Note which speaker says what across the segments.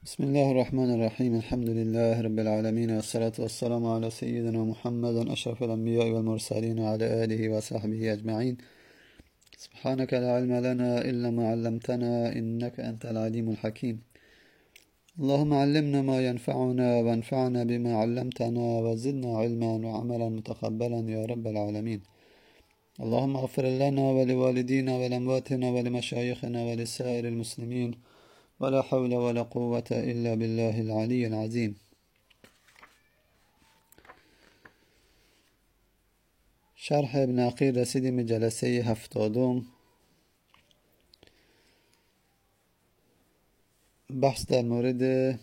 Speaker 1: بسم الله الرحمن الرحيم. الحمد لله رب العالمين، والصلاة والسلام على سيدنا محمد أشرف الأنبياء والمرسلين وعلى آله وصحبه أجمعين. سبحانك لا علم لنا إلا ما علمتنا إنك أنت العليم الحكيم. اللهم علمنا ما ينفعنا وانفعنا بما علمتنا وزدنا علما وعملا متقبلا يا رب العالمين. اللهم اغفر لنا ولوالدينا ولأمواتنا ولمشايخنا ولسائر المسلمين، ولا حول ولا قوة إلا بالله العلي العظيم. شرح ابن عقیل رسیدیم به جلسه 70. بحث در مورد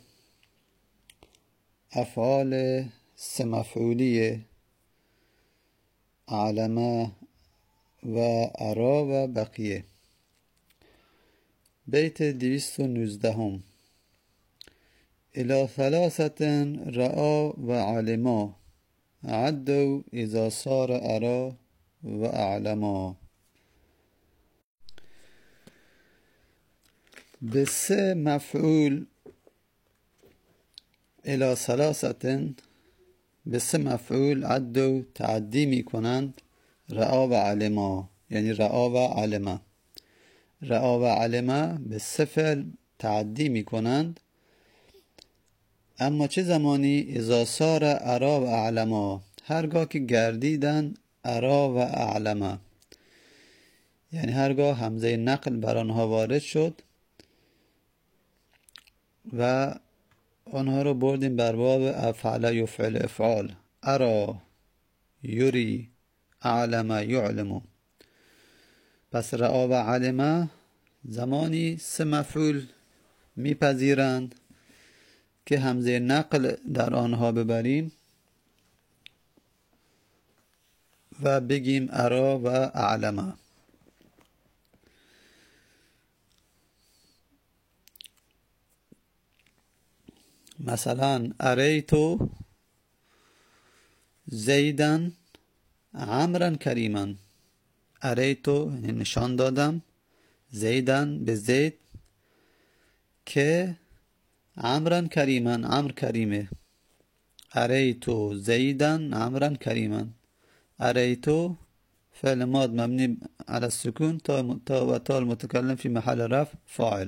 Speaker 1: افعال سه مفعولی علمه و ارا و بقیه. بیت 219. الى ثلاثة رأى و علما عدوا اذا صار ارا و اعلما. به سه مفعول الى ثلاثة، به سه مفعول عدوا تعدی می کنند رأى و علما، یعنی رأى و علما. رأى و علما به سه فعل تعدی می کنند، اما چه زمانی؟ اذا صار ارا و اعلما، هرگاه که گردیدن ارا و اعلما، یعنی هرگاه همزه نقل بر آنها وارد شد و آنها رو بردیم بر باب افعل یفعل افعال. ارا یری، اعلم یعلم. پس رأى و علم زمانی سه مفعول میپذیرند که همزه نقل در آنها ببریم و بگیم ارا و اعلم. مثلا اریتو زیدن عمرا کریما. اریتو یعنی نشان دادم، زیدن به زید، که عمرا کریما، عمر کریمه. اریتو زیدن عمرا کریما. اریتو فعل ماض مبني على السكون، تا المتكلم في محل رفع فاعل.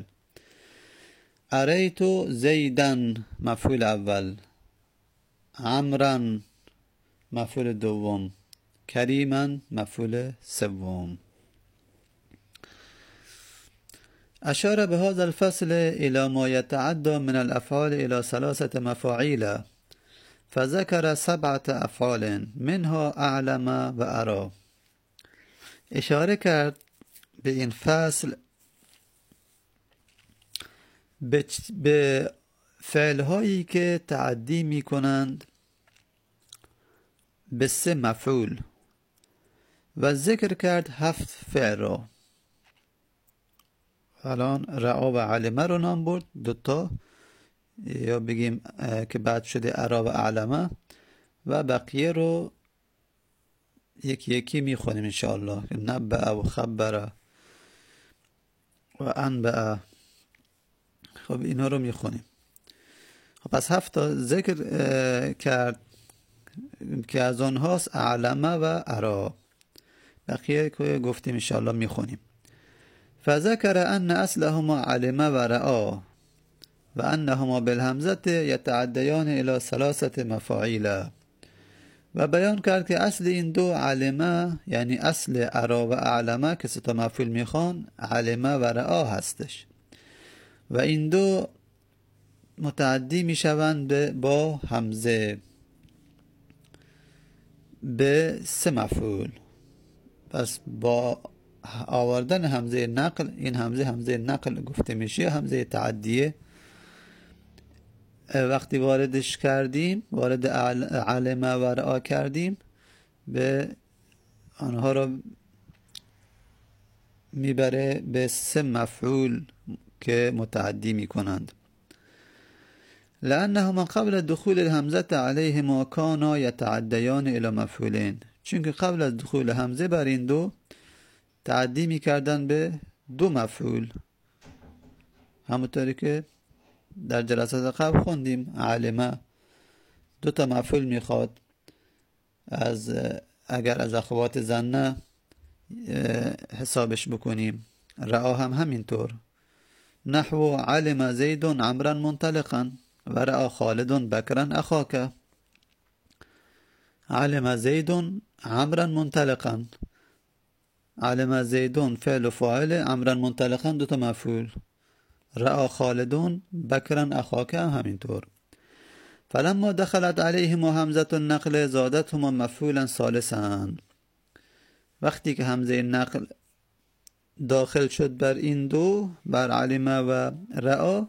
Speaker 1: اریتو زیدن مفعول اول، عمرا مفعول دوم، کریما مفعول سوم. اشار بهذا الفصل الى ما يتعدى من الافعال الى 3 مفاعيل، فذكر 7 افعال منها اعلم و ارا. اشاره کرد به این فصل به فعل هایی که تعدی می کنند به 3 مفعول و ذکر کرد 7 فعل را. الان رأى و علمه رو نام برد، دوتا، یا بگیم که بعد شده ارا و اعلمه، و بقیه رو یکی یکی میخونیم انشاءالله. نبأ و خبر و انبأ. خب اینا رو میخونیم. خب پس 7 تا ذکر کرد که از آنهاست اعلمه و ارا، بقیه که گفتیم انشاءالله میخونیم. فذكر أن أصلهما علم و رأى و أنهما بالهمزة يتعديان إلى 3 مفاعيل. و بیان کرد که اصل این دو علمه، یعنی اصل ارا و اعلمه که 3 مفعول میخوان، علمه و رأى هستش، و این دو متعدی میشوند با همزه به 3 مفعول. پس با آوردن همزه نقل، این همزه نقل گفته میشه، همزه تعدیه. وقتی واردش کردیم، وارد علمه و رأى کردیم، به آنها را میبره به 3 مفعول که متعدی میکنند. لأنهما قبل دخول الهمزة عليهما كانا يتعديان الى مفعولين، چون که قبل از دخول همزه بر این دو تعدی میکردن به 2 مفعول، همونطوری که در جلسات قبل خوندیم علمه 2 مفعول میخواد اگر از اخوات زنه حسابش بکنیم. رعا هم همینطور. نحو علم زید عمرا منطلقا و رعا خالد بکرا اخاک. علم زید عمرا منطلقا، علم زید فعل و فاعل، عمرا منطلقا 2 مفعول، رعا خالد بکرا اخاک هم همینطور. فلما دخلت علیهم همزه النقل زادتهما مفعولا ثالثا. وقتی که همزه نقل داخل شد بر این 2، بر علمه و رعا،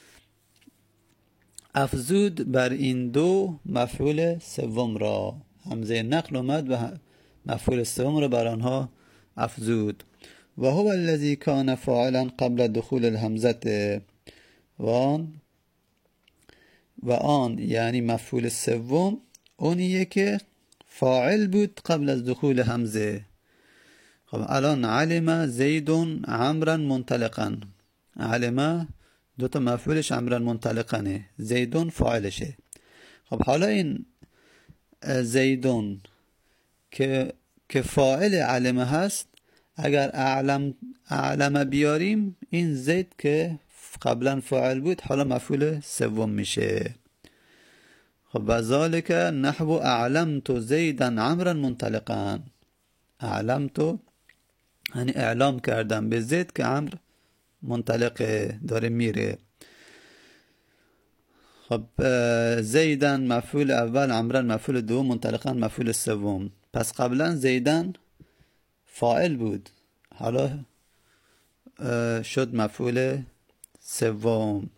Speaker 1: افزود بر این 2 مفعول سوم را. همزه نقل اومد و مفعول سوم را بر آنها افزود. و هو الذی کان فاعلا قبل دخول الهمزه. و آن یعنی مفعول سوم اونیه که فاعل بود قبل از دخول همزه. خب الان علم زید عمرا منطلقا، علم 2 مفعولش عمرا منطلقنه، زیدون فاعلشه. خب حالا این زیدون که فاعل علمه هست، اگر اعلم بیاریم، این زید که قبلا فاعل بود حالا مفعول سوم میشه. خب و ذالک نحو اعلمت زیدا عمرا منطلقا. اعلمت یعنی اعلام کردم به زید که عمر منطلقه، داره میره. خب زیدن مفعول اول، عمرا مفعول دوم، منطلقا مفعول سوم. پس قبلا زیدن فاعل بود، حالا شد مفعول سوم.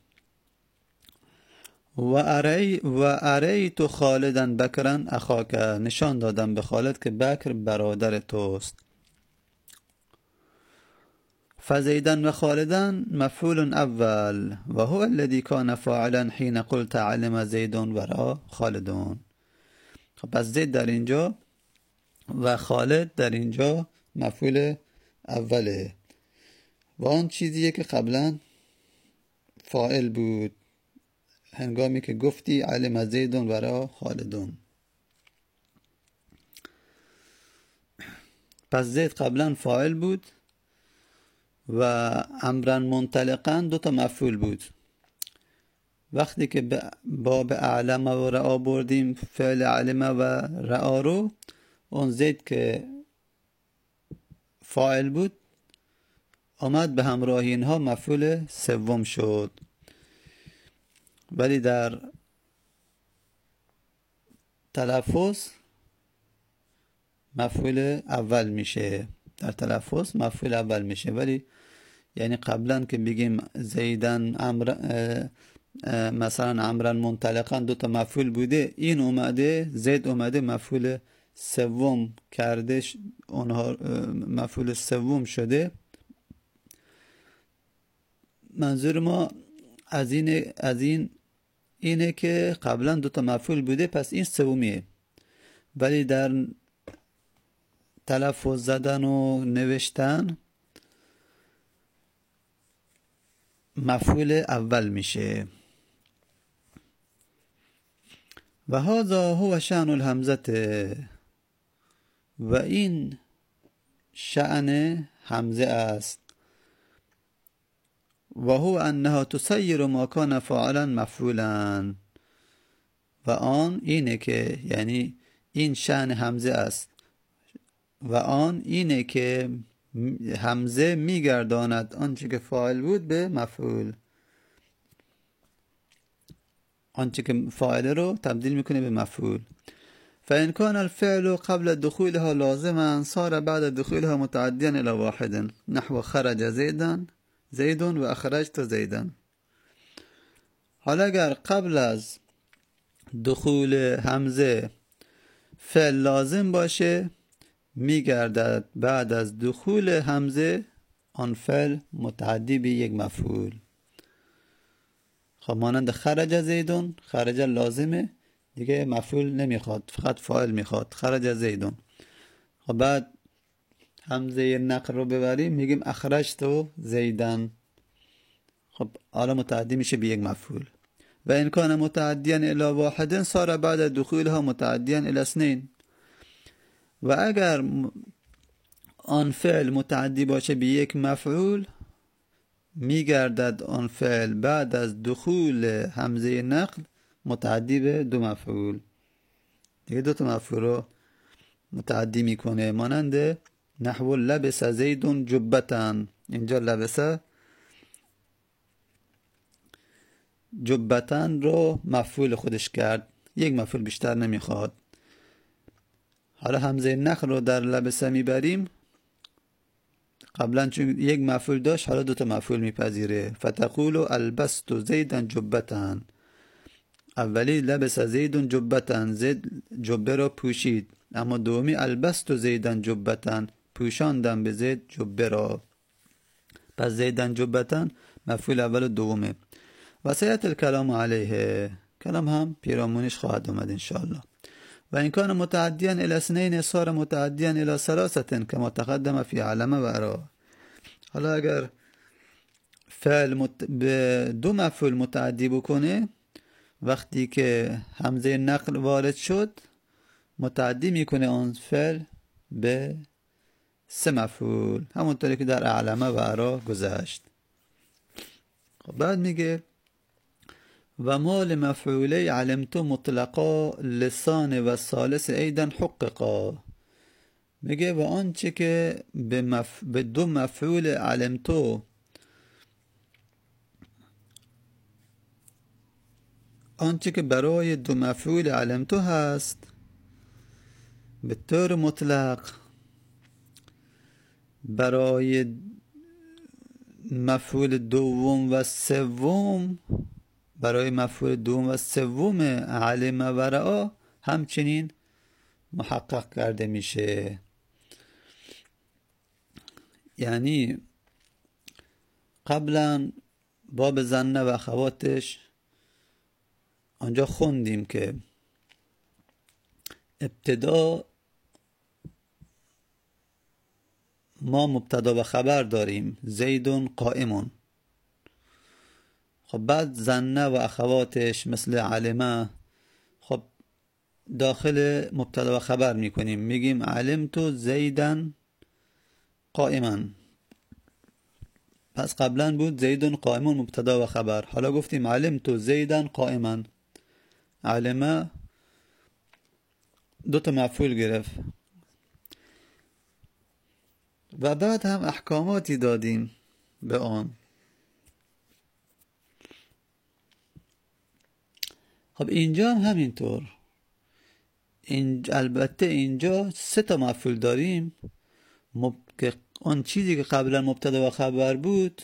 Speaker 1: و اریت خالدا بکرا اخاک. نشان دادم به خالد که بکر برادر توست. فزیدن و خالدن مفعول اول و هو الذی کان فاعلا حین قلت علم زید و را خالدون. خب پس زید در اینجا و خالد در اینجا مفعول اوله و آن چیزیه که قبلا فاعل بود هنگامی که گفتی علم زید و را خالدون. پس زید قبلا فاعل بود و امرا منطلقا 2 مفعول بود. وقتی که باب اعلم و رعا بردیم فعل علم و رعا رو، اون زید که فاعل بود آمد به همراه اینها مفعول سوم شد، ولی در تلفظ مفعول اول میشه. در تلفظ مفعول اول میشه، ولی یعنی قبلا که بگیم زیدن مثلا عمرا منطلقا 2 مفعول بوده، این اومده زید اومده مفعول سوم کرده، اونها مفعول سوم شده. منظور ما از اینه که قبلا 2 مفعول بوده، پس این سومیه، ولی در تلفظ زدن و نوشتن مفعول اول میشه. و هذا هو شأن الهمزه. و این شأن همزه است. و هو انها تسیر ما کان فاعلا مفعولا. و آن اینه که یعنی این شأن همزه است و آن اینه که همزه میگرداند آنچه که فاعل بود به مفعول، آنچه که فاعل رو تبدیل میکنه به مفعول. فإن كان الفعل قبل دخولها لازما صار بعد دخولها متعديا إلى واحد نحو خرج زید و اخرجت زیدا. حالا اگر قبل از دخول همزه فعل لازم باشه، میگردد بعد از دخول همزه آن فعل متعدی به یک مفعول. خب مانند خرج زیدون، خرج لازمه دیگه، مفعول نمیخواد، فقط فاعل میخواد، خرج زیدون. خب بعد همزه نقل رو ببریم میگیم اخرجت زیدن. خب حالا متعدی میشه به یک مفعول. و ان کان متعدیا الی واحد صار بعد دخولها متعدیا الی اثنین. و اگر آن فعل متعدی باشه به یک مفعول، میگردد آن فعل بعد از دخول همزه نقل متعدی به دو مفعول. دیگه دو تا مفعول رو متعدی میکنه، مانند نحو لبس زید جبتن. اینجا لبس جبتن رو مفعول خودش کرد، یک مفعول بیشتر نمیخواد. حالا همزه نقل رو در لبسه میبریم، قبلا چون یک مفعول داشت حالا دو تا مفعول میپذیره. فتقول البست زیدن جبتن، اولی لبس زیدن جبتن، زید جبه را پوشید، اما دومی البست زیدن جبتن، پوشاندم به زید جبه را. پس زیدن جبتن مفعول اول و دومه. و سیأتی الکلام علیه، کلام هم پیرامونش خواهد آمد انشاءالله. و این کان متعدیا الی اثنین صار متعدیا الی ثلاثه کما تقدم فی علم و ارا. حالا اگر فعل به دو مفعول متعدی بکنه، وقتی که همزه نقل وارد شد متعدی میکنه آن فعل به سه مفعول، همونطوری که در اعلمه و ارا گذشت. خب بعد میگه و ما لمفعولی علمت مطلقا لسان و ثالث ایدن حققا. میگه و آنچه که به دو مفعول علمتو، آنچه که برای دو مفعول علمتو هست به طور مطلق برای مفعول دوم و سوم، برای مفعول دوم و سوم علم و رعا همچنین محقق کرده میشه. یعنی قبلا باب ظن و اخواتش آنجا خوندیم که ابتدا ما مبتدا و خبر داریم زیدون قائمون. خب بعد ظن و اخواتش مثل علمه، خب داخل مبتدا و خبر میکنیم، میگیم علمتو زیدن قائما. پس قبلا بود زیدون قائمون مبتدا و خبر، حالا گفتیم علمتو زیدن قائما. علمه دو تا مفعول گرفت. و بعد هم احکاماتی دادیم به آن. خب اینجا هم همینطور. البته اینجا سه تا مفعول داریم که آن چیزی که قبلا مبتدا و خبر بود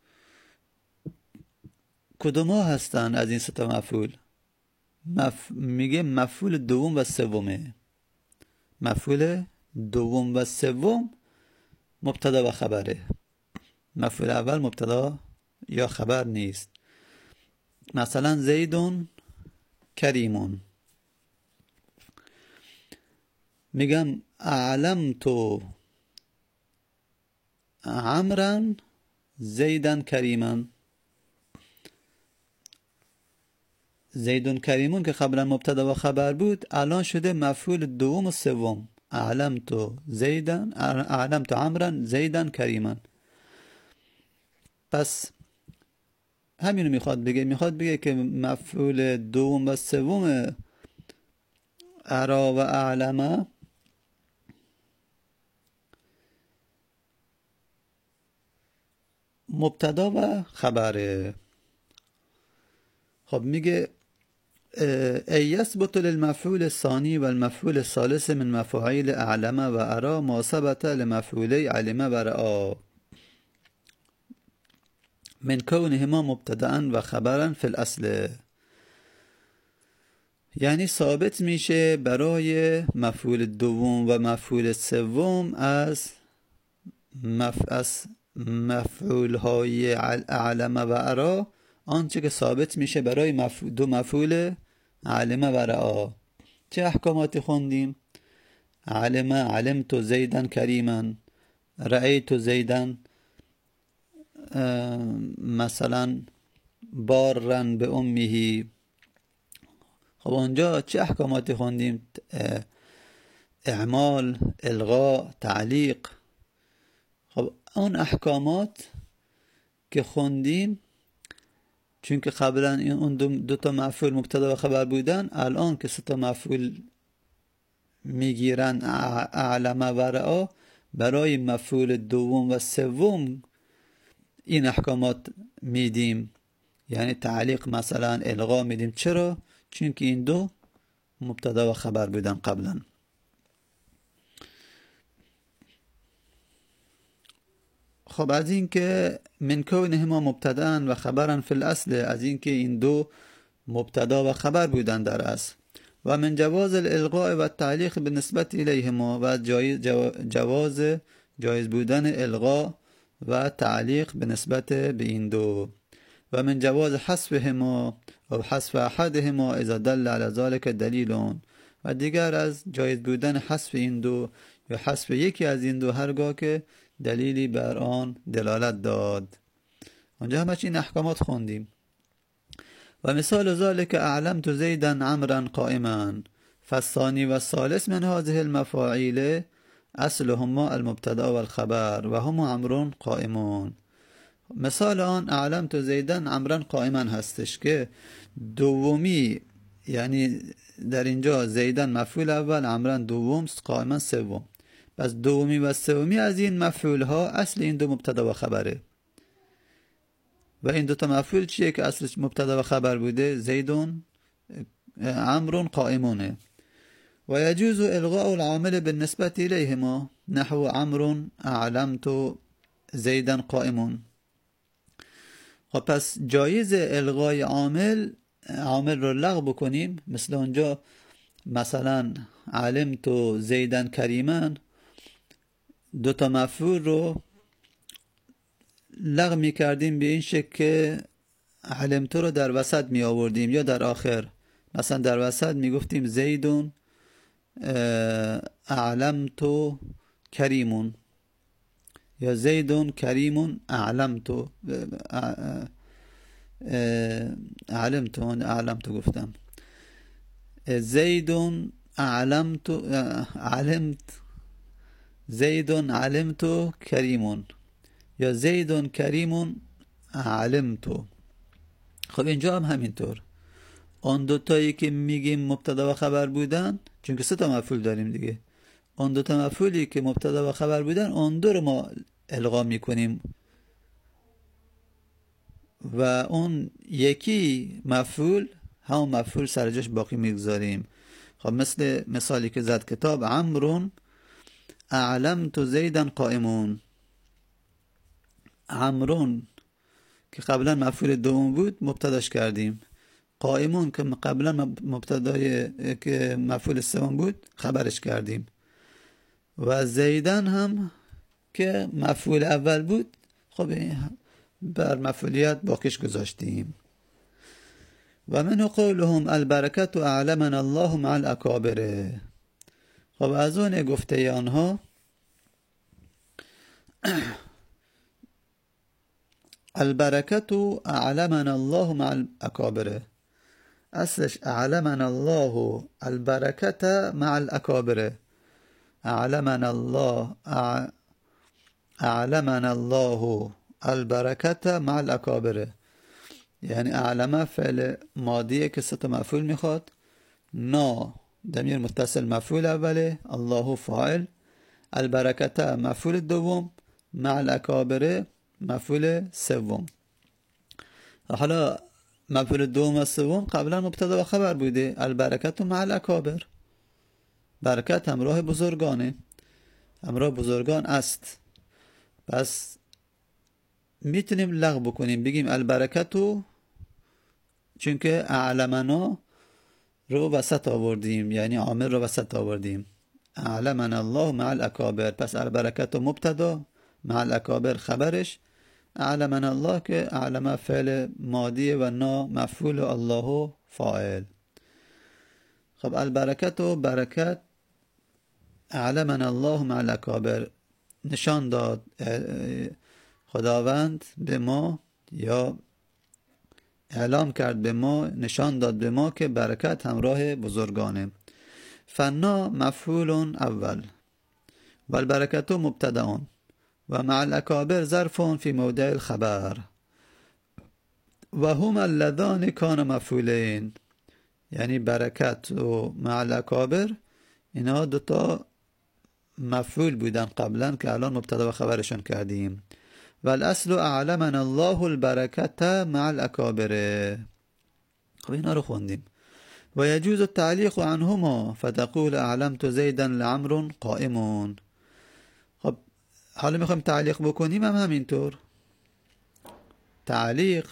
Speaker 1: کدوم ها هستن از این سه تا مفعول؟ میگه مفعول دوم و سومه. مفعول دوم و سوم مبتدا و خبره، مفعول اول مبتدا یا خبر نیست. مثلا زیدون کریمون، میگم اعلمتو عمرا زیدن کریمن. زیدون کریمون که قبلا مبتدا و خبر بود الان شده مفعول دوم و سوم. اعلمتو زیدن، اعلمتو عمرا زیدن کریمن. پس همینو میخواد بگه که مفعول دوم و سوم ارا و اعلمه مبتدا و خبره. خب میگه ای یثبت للمفعول الثانی و المفعول الثالث من مفاعیل اعلمه و ارا ما ثبت لمفعولی علمه و رعا من کونهما مبتدأ و خبرا فی الاصل. یعنی ثابت میشه برای مفعول دوم و مفعول سوم از مفعول های علمه و ارا آنچه که ثابت میشه برای دو مفعول علمه و رعا. چه احکاماتی خوندیم؟ علمه علمت زیدن کریما، رأیت زیدن مثلا بارن به امه، خب اونجا چه احکاماتی خوندیم؟ اعمال، الغاء، تعلیق. خب اون احکامات که خوندیم، چون که قبلا اون دو تا مفعول مبتدا و خبر بودن، الان که سه تا مفعول میگیرن اعلم و رعا، برای مفعول دوم و سوم این احکامات میدیم. یعنی تعلیق مثلا، الغا میدیم. چرا؟ چون که این دو مبتدا و خبر بودن قبلا. خب از این که من کونهما مبتدأ و خبرا فی الاصل، از این که این دو مبتدا و خبر بودن در اصل. و من جواز الالغاء و التعلیق بالنسبة الیهما، و جایز بودن الغاء و تعلیق به نسبت به این دو. و من جواز حذفهما و حذف احدهما اذا دل علی ذلك دلیل، و دیگر از جایز بودن حذف این دو یا حذف یکی از این دو هرگاه که دلیلی بر آن دلالت داد. اونجا همش این احکامات خوندیم. و مثال ذلك اعلمت زیدا عمرا قائما، فالثانی و الثالث من هذه المفاعیل اصلهما المبتدا و الخبر و هم عمرون قائمون. مثال آن اعلمت زیدا عمرا قائما هستش که دومی، یعنی در اینجا زیدن مفعول اول، عمرا دوم، قائما سوم. پس دومی و سومی از این مفعول ها اصل این دو مبتدا و خبره. و این دو تا مفعول چیه که اصلش مبتدا و خبر بوده؟ زیدون عمرون قائمونه. و یجوز الغاء العامل بالنسبة الیهما نحو عمرون اعلمت زیدا قائمون. خب پس جایز الغای عامل رو لغو بکنیم. مثل اونجا مثلا علمت زیدن کریما، دو تا مفعول رو لغو می کردیم به این شکل که علمت رو در وسط می آوردیم یا در آخر. مثلا در وسط می گفتیم زیدون اعلمت کریمون، یا زیدون کریمون اعلمت گفتم زیدون علمت زیدون علمت کریمون، یا زیدون کریمون علمت. خب اینجا هم همینطور. آن دوتایی که میگیم مبتدا و خبر بودن، چون که سه تا مفعول داریم دیگه، آن دو تا مفعولی که مبتدا و خبر بودن، آن دو رو ما الغا میکنیم و اون یکی مفعول، همون مفعول سر جاش باقی میگذاریم. خب مثل مثالی که زد کتاب، عمرون اعلمت زیدا قائمون. عمرون که قبلا مفعول دوم بود مبتداش کردیم، قائمون که قبلا مبتدای که مفعول سوم بود خبرش کردیم، و زیدن هم که مفعول اول بود خب بر مفعولیت باقیش گذاشتیم. و من قولهم البرکت اعلمنا الله مع الاکابر. خب از اون گفته آنها البرکت اعلمنا الله مع الاکابر، اصلش اعلمنا الله البرکت مع الاکابر. اعلمنا الله البرکت مع الاکابر، یعنی اعلمه فعل ماضیه که سه تا مفعول میخواد. نا ضمیر متصل مفعول اوله، الله فاعل، البرکت مفعول دوم، مع الاکابر مفعول سوم. حالا مفعول دوم و سوم قبلا مبتدا و خبر بوده، البرکت مع الاکابر، برکت همراه بزرگانه، همراه بزرگان است. پس میتونیم لغو بکنیم، بگیم البرکتو، چون که اعلمنا رو وسط آوردیم، یعنی عامل رو وسط آوردیم. اعلمنا الله مع الاکابر، پس البرکتو مبتدا، مع الاکابر خبرش، اعلمنا الله که اعلمه فعل ماضیه و نا مفعول، الله فاعل. خب البرکتو برکت، اعلمنا الله مع الاکابر نشان داد. خداوند به ما یا اعلام کرد به ما، نشان داد به ما که برکت همراه بزرگانه. فنا مفعول اول و البرکت مبتدأ و مع الاکابر ظرف فی موضع الخبر و هم اللذان کان مفعولین. یعنی برکت و مع الاکابر اینا دوتا مفعول بودن قبلا که الان مبتدا و خبرشون کردیم. و الاصل اعلمنا الله البرکت مع الاکابر. خب اینا رو خوندیم. و یجوز التعلیق عنهما فتقول اعلمت زیدا لعمر قائم. خب حالا میخوایم تعلیق بکنیم هم همینطور. تعلیق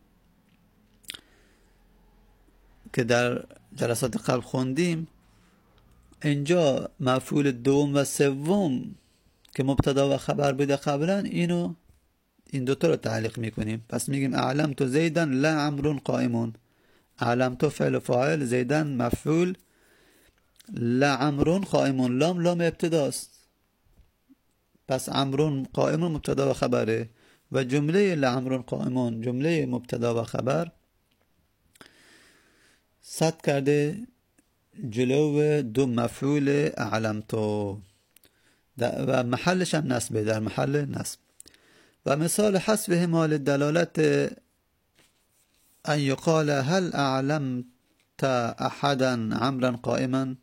Speaker 1: که در جلسات قبل خوندیم، اینجا مفعول دوم و سوم که مبتدا و خبر بوده قبلا، این دوتا رو تعلیق میکنیم. پس میگیم اعلمت زیدا لعمر قائم. اعلمت فعل فاعل، زیدا مفعول، لعمر قائم لام ابتداست. پس عمرون قائم مبتدا و خبره و جمله لعمر قائم جمله مبتدا و خبر صد کرده جلو دو مفعول اعلمتو و محلش هم نصبه، در محل نصب. و مثال حذفهما للدلالت ان یقال هل اعلمت احدا عمرا قائما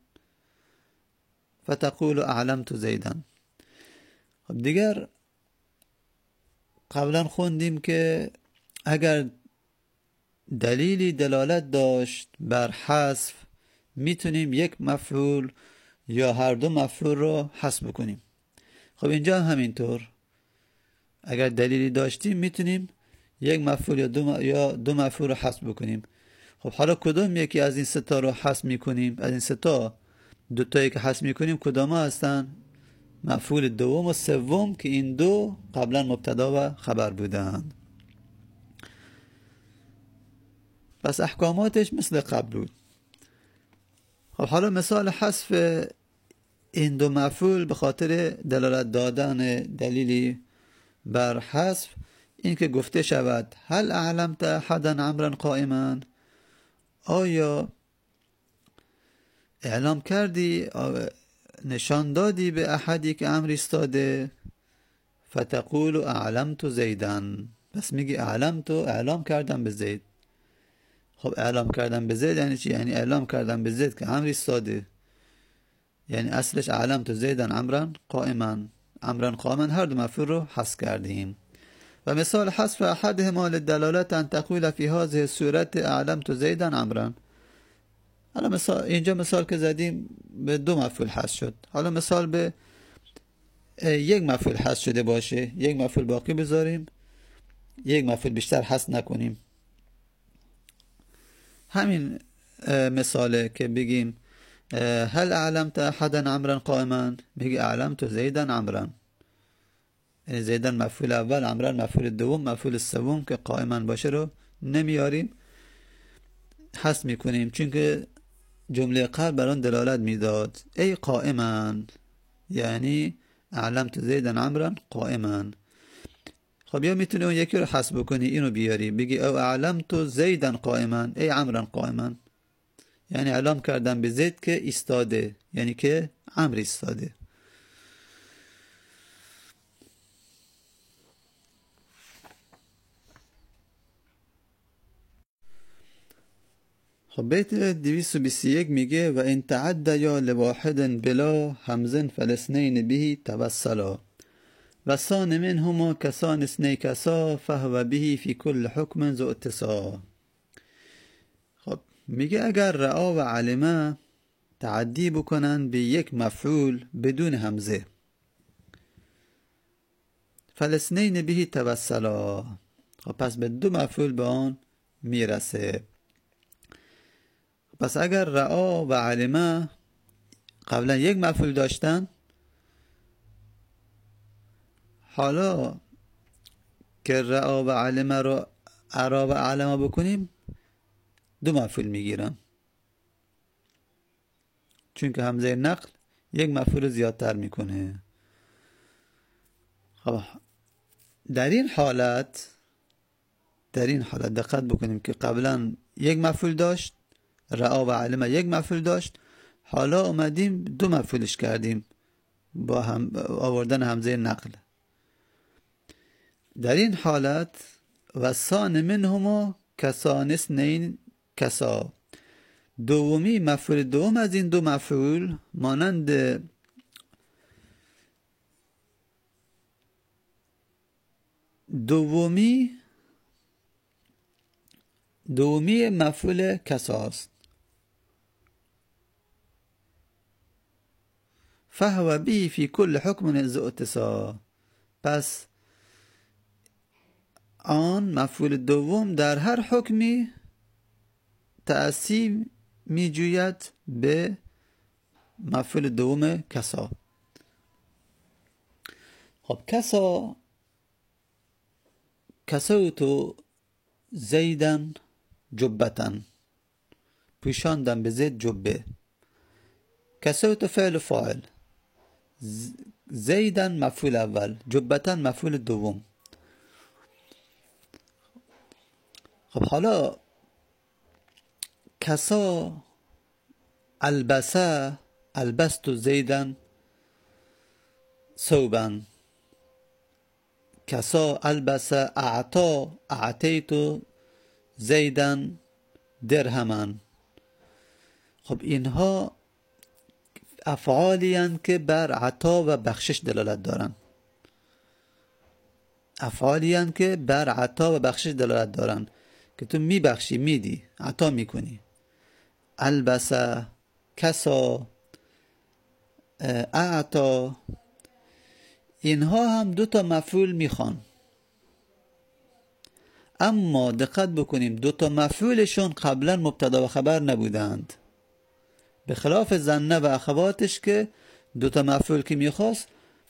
Speaker 1: فتقول اعلمت زیدا. خب دیگر قبلا خوندیم که اگر دلیلی دلالت داشت بر حذف میتونیم یک مفعول یا هر دو مفعول رو حذف کنیم. خب اینجا هم همینطور، اگر دلیلی داشتیم میتونیم یک مفعول یا دو مفعول رو حذف بکنیم. خب حالا کدوم یکی از این سه تا رو حذف میکنیم؟ از این سه تا دو تایی که حذف میکنیم کدام هستن؟ مفعول دوم و سوم که این دو قبلا مبتدا و خبر بودند. پس احکاماتش مثل قبل بود. خب حالا مثال حذف این دو مفعول به خاطر دلالت دادن دلیلی بر حذف، این که گفته شود هل اعلمت احدا عمرا قائما، آیا اعلام کردی، نشان دادی به احدی که امر ایستاده؟ فتقول اعلمت زیدا. پس میگی اعلام کردم به زید. خب اعلام کردم به زید یعنی چی؟ یعنی اعلام کردم به زید که امر ایستاده. یعنی اصلش اعلمت زیدا عمرا قائما. عمرا قائما هر دو مفعول رو حذف کردیم. و مثال حذف احدهما للدلالت ان تقول فی هذه الصورت اعلمت زیدا عمرا. حالا اینجا مثال که زدیم به دو مفعول حذف شد. حالا مثال به یک مفعول حذف شده باشه، یک مفعول باقی بذاریم، یک مفعول بیشتر حذف نکنیم. همین مثاله که بگیم هل اعلمت احدا عمرا قائما، میگی اعلمت زیدا عمرا. یعنی زیدا مفعول اول، عمرا مفعول دوم، مفعول سوم که قائما باشه رو نمیاریم، حذف میکنیم، چون که جمله قبل بر آن دلالت میداد ای قائما، یعنی اعلمت زیدا عمرا قائما. خب یا میتونی اون یکی رو حذف بکنی، اینو بیاری بگی او اعلمت زیدا قائما ای عمرا قائما، یعنی اعلام کردم به زید که ایستاده، یعنی که عمر ایستاده. خب بیت 221 میگه و ان تعدیا لواحد بلا همز فالاثنین به توسلا و ثان منهما کسان اثنی کسا فهو به فی کل حکم ذو اتصا. خب میگه اگر رعا و علمه تعدی بکنن به یک مفعول بدون همزه، فالاثنین به توسلا، خب پس به دو مفعول به آن میرسه. پس اگر رعا و علمه قبلا یک مفعول داشتن، حالا که رعا و علمه رو عرا و علمه بکنیم دو مفعول میگیرن، چون که همزه نقل یک مفعول زیادتر میکنه. خب در این حالت دقت بکنیم که قبلا یک مفعول داشت، رعا و علم یک مفعول داشت، حالا اومدیم دو مفعولش کردیم با هم آوردن همزه نقل. در این حالت و ثان منهما کسان اثنین کسا، دومی مفعول دوم از این دو مفعول مانند دومی مفعول کساست. فهو به فی کل حکم ذو اتصال، پس آن مفعول دوم در هر حکمی تأثیر می جوید به مفعول دوم کسا. خب کسوتو زیدن جبتن، پوشاندم به زید جبه. کسوتو فعل فاعل، زیدن مفعول اول، جبتن مفعول دوم. خب حالا کسا البست زیدن ثوبا، کسا البس اعطیت زیدن درهما. خب اینها افعالی هستند که بر عطا و بخشش دلالت دارن، که تو میبخشی، میدی، عطا میکنی. البس، کسا، اعطا، اینها هم دو تا مفعول میخوان، اما دقت بکنیم دو تا مفعولشون قبلا مبتدا و خبر نبودند، به خلاف ظنه و اخواتش که دو تا مفعول که میخواست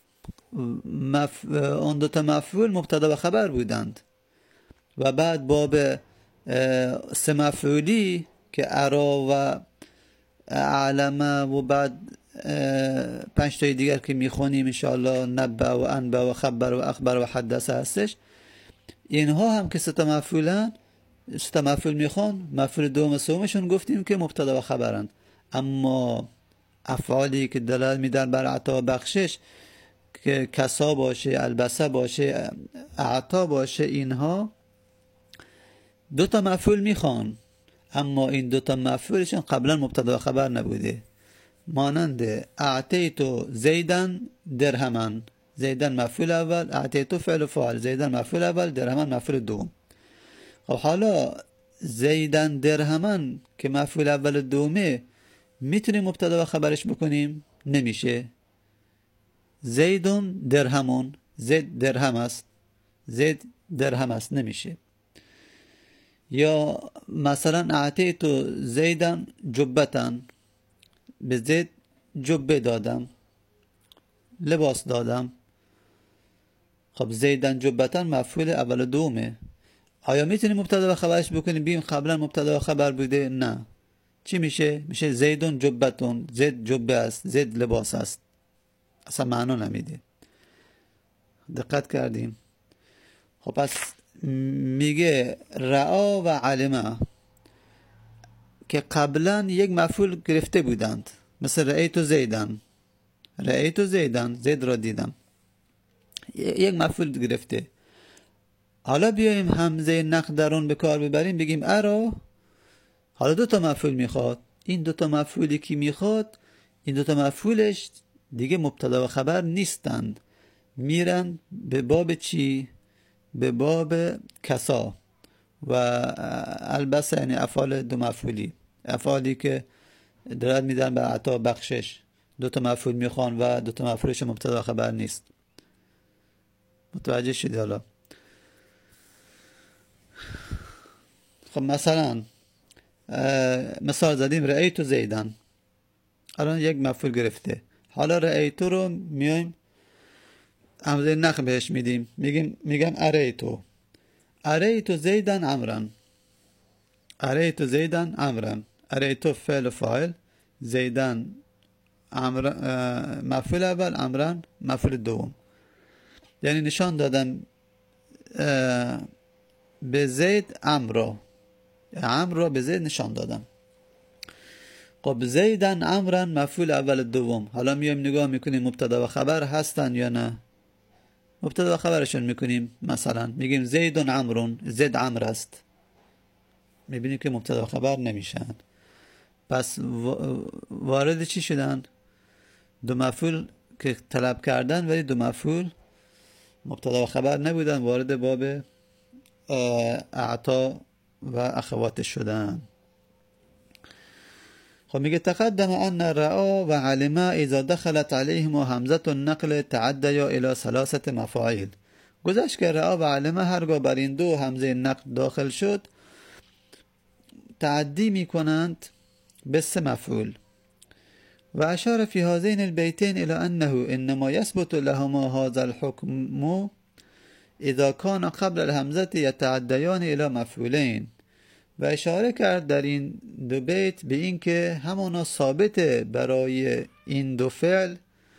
Speaker 1: اون دو تا مفعول مبتدا و خبر بودند و بعد باب سه مفعولی که ارا و علمه و بعد 5 تای دیگر که میخونیم انشاءالله، نبع و انبع و خبر و اخبر و حدث هستش. اینها هم که سه تا مفعول میخوان، مفعول دوم سومشون گفتیم که مبتدا و خبرند، اما افعالی که دلالت میدن بر عطا و بخشش که کسا باشه، البسه باشه، اعطا باشه، اینها دو تا مفعول میخوان، اما این دو تا مفعولشون قبلا مبتدا و خبر نبوده، مانند اعطیتو زیدن درهمن، زیدن مفعول اول، اعطیتو فعل فاعل، زیدن مفعول اول، درهمن مفعول دوم. خب حالا زیدن درهمن که مفعول اول دومه میتونیم مبتدا و خبرش بکنیم؟ نمیشه. زیدون درهمون، زید درهم است، نمیشه. یا مثلا اعطیتو زیدن جبتن، به زید جبه دادم، لباس دادم. خب زیدن جبتن مفعول اول دومه، آیا میتونیم مبتدا و خبرش بکنیم بیم قبلا مبتدا و خبر بوده؟ نه. چی میشه؟ میشه زیدون جبتون، زید جبه است، زید لباس است، اصلا معنا نمیده. دقت کردیم؟ خب پس میگه رعا و علمه که قبلا یک مفعول گرفته بودند، مثل رأیتو زیدن، زید را دیدم، یک مفعول گرفته. حالا بیایم همزه نقد در اون به کار ببریم، بگیم ارا، حالا دو تا مفعول میخواد، این دو تا مفعولی که میخواد، این دو تا مفعولش دیگه مبتدا و خبر نیستند، میرن به باب چی؟ به باب کسا و البسه، یعنی افعال دو مفعولی، افعالی که دلالت میدن به عطا بخشش، دو تا مفعول میخوان و دو تا مفعولش مبتدا و خبر نیست. متوجه شدید؟ حالا خب مثلا مثال زدیم رأیتو زیدن، الان یک مفعول گرفته، حالا رأیتو رو میایم همزه نخ بهش میدیم، میگم اریتو زیدن عمرن، اریتو فعل فاعل، زیدن مفعول اول، عمرن مفعول دوم. یعنی نشان دادم به زید عمرو را به زید نشان دادم. خب زیدن عمرن مفعول اول دوم. حالا میایم نگاه میکنیم مبتدا و خبر هستن یا نه. مبتدا و خبرشون میکنیم، مثلا میگیم زیدن عمرون، زید عمر است، میبینیم که مبتدا و خبر نمیشن. پس وارد چی شدن؟ دو مفعول که طلب کردن، ولی دو مفعول مبتدا و خبر نبودن، وارد باب اعطا و اخواتش شدن. خب میگه تقدم ان رعا و علما اذا دخلت علیهم همزه النقل تعدیا الى ثلاثه مفاعیل. گذشت که رعا و علما هرگاه بر این دو همزه نقل داخل شد تعدی میکنند به سه مفعول. و اشار فی هذین البیتین الى انه انما یثبت لهما هذا الحكم اذا كان قبل الهمزه یتعدیان الى مفعولین. و اشاره کرد در این دو بیت به این که همانا ثابت برای این دو فعل،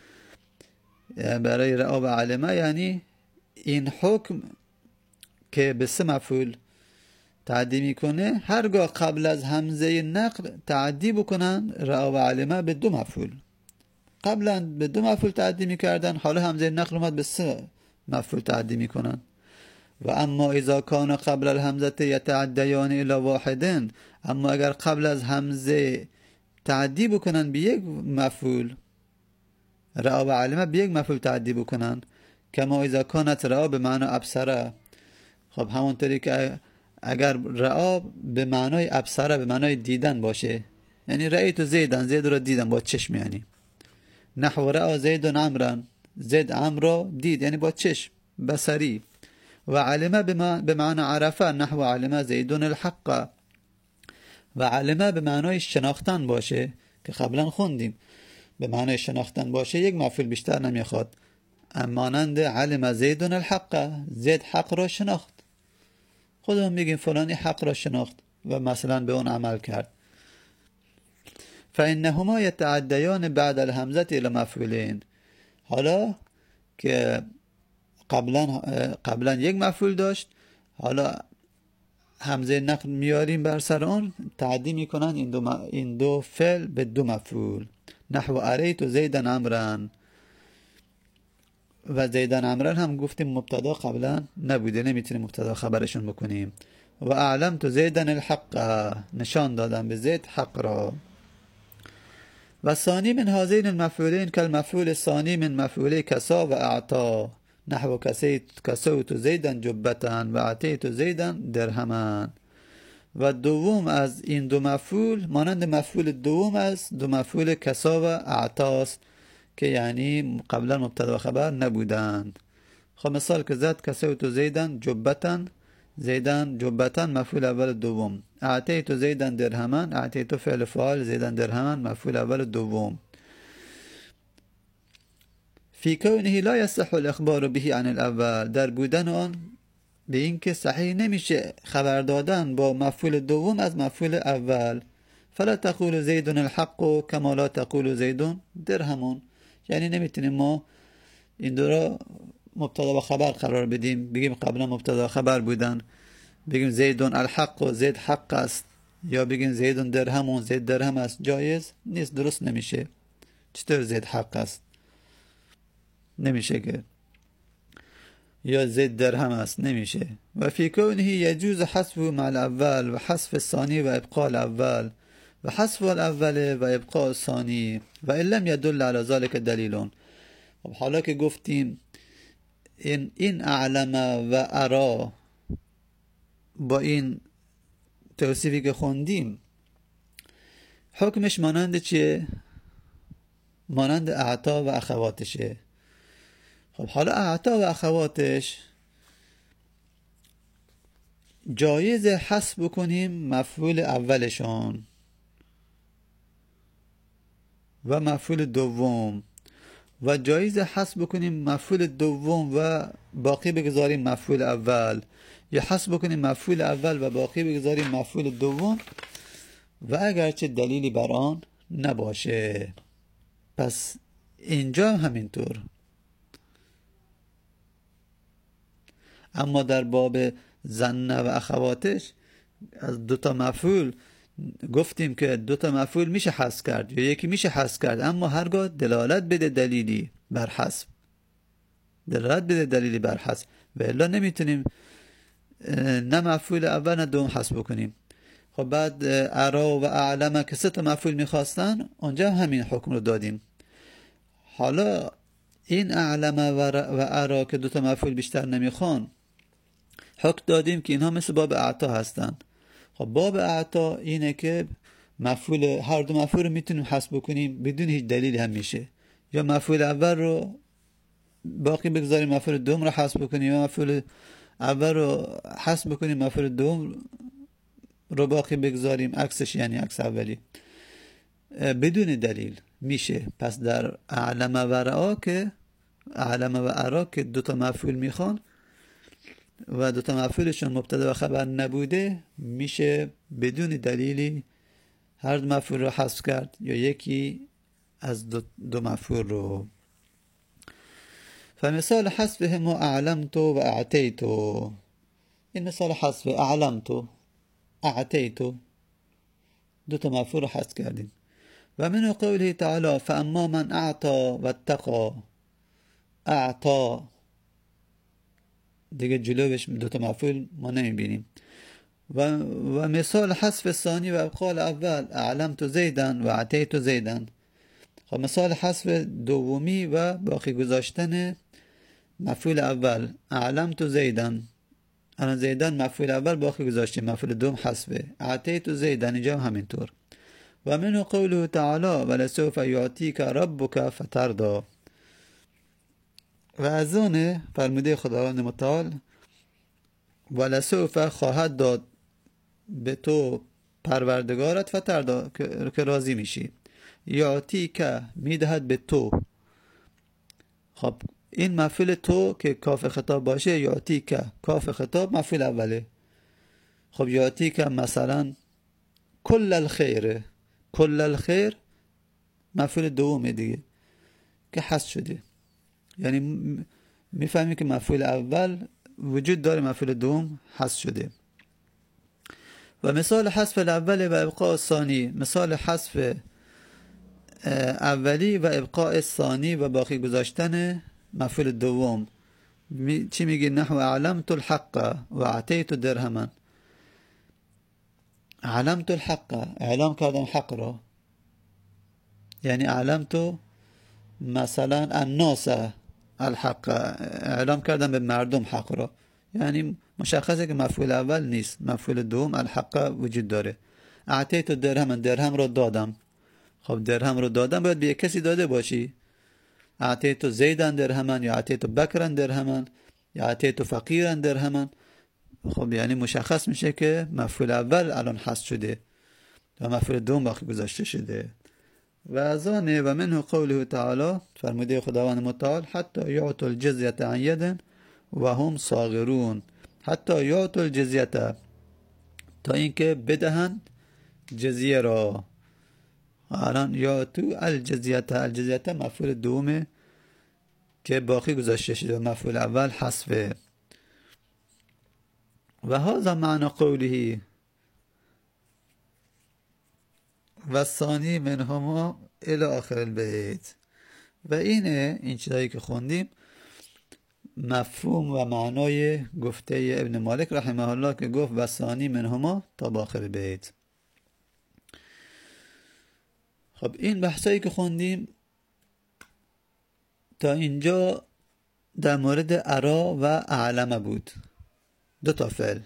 Speaker 1: برای رعا و علمه، یعنی این حکم که به سه مفعول تعدی میکنه، هرگاه قبل از همزه نقل تعدی بکنن رعا و علمه به دو مفعول. قبلا به دو مفعول تعدی میکردن، حالا همزه نقل اومد به سه مفعول تعدی میکنن. و اما اذا کان قبل الهمزه یتعدیان الی واحدن، اما اگر قبل از همزه تعدی بکنن به یک مفعول، رعا و علمه به یک مفعول تعدی بکنن، کما اذا کانت رعا به معنی ابصره. خب همونطوری که اگر رعا به معنای ابصره، به معنای دیدن باشه، یعنی رأیت زیدن، زید رو دیدن با چشم، یعنی نحو رعا زید عمرن، زید عمر رو دید، یعنی با چشم بصری. و علمه به معنی عرفه، نحو علمه زیدون الحق. و علمه به معنای شناختن باشه که قبلا خوندیم، به معنای شناختن باشه یک مفعول بیشتر نمیخواد. مانند علم زیدون الحق، زید حق را شناخت. خودمون میگیم فلانی حق را شناخت و مثلا به اون عمل کرد. فانهما یتعدیان بعد الهمزه الى مفعولین. حالا که قبلا یک مفعول داشت، حالا همزه نقل میاریم بر سر اون، تعدی میکنن این دو فعل به دو مفعول. نحو اریت زیدن عمرن. و زیدن عمرن هم گفتیم مبتدا قبلا نبوده، نمیتونیم مبتدا خبرشون بکنیم. و اعلمت زیدن الحق، نشان دادم به زید حق را. و ثانی من هذین المفعولین کالمفعول الثانی من مفعولی کسا و اعطا، نحو کسوت زیدن جبتن و اعطیت زیدن درهمن. و دوم از این دو مفعول مانند مفعول دوم از دو مفعول کسا و اعطاست که یعنی قبلا مبتدا و خبر نبودند. خب مثال که زد کسوت زیدن جبتن، زیدن جبتن مفعول اول دوم. اعطیت زیدن درهمن، اعطیت فعل فاعل، زیدن درهمن مفعول اول دوم. فی کونه لا یصح الاخبار به عن الاول، در بودن آن به این که صحیح نمیشه خبر دادن با مفعول دوم از مفعول اول. فلا تقول زیدن الحق کما لا تقول زیدن درهمون، یعنی نمیتونیم ما این دو را مبتدا و خبر قرار بدیم، بگیم قبلا مبتدا و خبر بودن، بگیم زیدن الحق و زید حق است، یا بگیم زیدن درهمون، زید درهم است. جایز نیست، درست نمیشه. چطور زید حق است؟ نمیشه که. یا زید درهم است، نمیشه. و فی کونه یجوز حذفه مع الاول و حذف الثانی و ابقاء الاول و حذف الاول و ابقاء الثانی و ان لم يدل على ذلك دلیل. خب حالا که گفتیم این اعلم و ارا با این توصیفی که خوندیم حکمش مانند چیه؟ مانند اعطا و اخواتشه. خب حالا اعطا و اخواتش جایز حذف بکنیم مفعول اولشان و مفعول دوم، و جایز حذف بکنیم مفعول دوم و باقی بگذاریم مفعول اول، یا حذف بکنیم مفعول اول و باقی بگذاریم مفعول دوم و اگرچه دلیلی بر آن نباشه. پس اینجا همینطور. اما در باب زن و اخواتش از دوتا مفعول گفتیم که دوتا مفعول میشه حذف کرد یا یکی میشه حذف کرد، اما هرگاه دلالت بده دلیلی بر حذف، دلالت بده دلیلی بر حذف، و الا نمیتونیم نه مفعول اول نه دوم حذف بکنیم. خب بعد ارا و اعلم که سه تا مفعول میخواستن، اونجا همین حکم رو دادیم. حالا این اعلم و ارا که دوتا مفعول بیشتر نمیخوان، حکم دادیم که اینها مثل باب اعطا هستن. خب باب اعطا اینه که مفعول هر دو مفعول رو میتونیم حذف بکنیم بدون هیچ دلیلی هم میشه، یا مفعول اول رو باقی بگذاریم مفعول دوم رو حذف بکنیم، یا مفعول اول رو حذف بکنیم مفعول دوم رو باقی بگذاریم، عکسش یعنی عکس اولی، بدون دلیل میشه. پس در اعلم و ارا که دوتا مفعول میخوان و دوتا مفعولشون مبتدا و خبر نبوده، میشه بدون دلیلی هر دو مفعول رو حذف کرد یا یکی از دو مفعول رو. فمثال حذفهم اعلمت و اعتیت، این مثال حذف اعلمت اعتیت، دوتا مفعول رو حذف کردیم. و من قوله تعالی فاما من اعطا و اتقا، اعطا دیگه جلوش دوتا مفعول ما نمیبینیم. و مثال حذف ثانی و ابقاء اول اعلمت زیدن و اعتیت زیدن. خب مثال حذف دومی و باقی گذاشتن مفعول اول اعلمت زیدن، الان زیدن مفعول اول باقی گذاشتیم، مفعول دوم حذفه، اعتیت زیدن اینجا همینطور. و من قوله تعالی ولسوف یعطیک ربک فترضی، و از آن فرموده خداوند متعال ولسوف خواهد داد به تو پروردگارت فترضی که راضی میشی، یعطیک میدهد به تو. خب این مفعول تو که کاف خطاب باشه، یعطیک کاف خطاب مفعول اوله. خب یعطیک مثلا کل الخیر، کل الخیر مفعول دومه دیگه که حذف شده، یعنی میفهمی که مفعول اول وجود داره، مفعول دوم حذف شده. و مثال حذف الاول و ابقاء الثانی، مثال حذف اولی و ابقاء ثانی و باقی گذاشتن مفعول دوم. چی میگی؟ نحو اعلمت الحق و اعطیت درهما، اعلمت الحق اعلام کردم حق را، یعنی اعلمت مثلا الناس الحق، اعلام کردم به مردم حق را، یعنی مشخصه که مفعول اول نیست، مفعول دوم الحق وجود داره. اعطیت درهما درهم را دادم. خب درهم رو دادم باید به یک کسی داده باشی، اعطیت زیدن درهما یا اعطیت بکرا درهما یا اعطیت فقیرا درهما. خب یعنی مشخص میشه که مفعول اول الان حذف شده و مفعول دوم باقی گذاشته شده. و از آن و منه قوله تعالی، فرموده خداوند متعال حتی یعطوا الجزیة عن ید و هم صاغرون، حتی یعطوا الجزیة تا اینکه بدهند جزیه را. الان یعطوا الجزیة، الجزیة مفعول دومه که باقی گذاشته شده و مفعول اول حذفه. و هذا معنی قوله و الثانی منهما الى آخر البیت. و این چیزایی که خوندیم مفهوم و معنای گفته ابن مالک رحمه الله که گفت و الثانی منهما تا با آخر البیت. خب این بحثایی که خوندیم تا اینجا در مورد ارا و اعلم بود، دو تا فعل.